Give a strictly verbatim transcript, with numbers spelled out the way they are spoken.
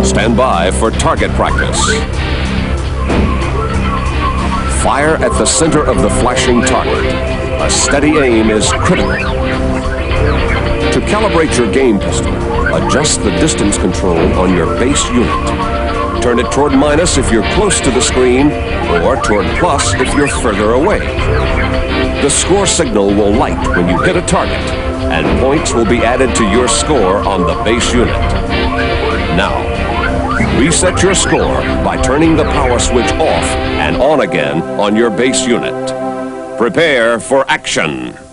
Stand by for target practice. Fire at the center of the flashing target. A steady aim is critical. To calibrate your game pistol, adjust the distance control on your base unit. Turn it toward minus if you're close to the screen, or toward plus if you're further away. The score signal will light when you hit a target, and points will be added to your score on the base unit. Now, reset your score by turning the power switch off and on again on your base unit. Prepare for action.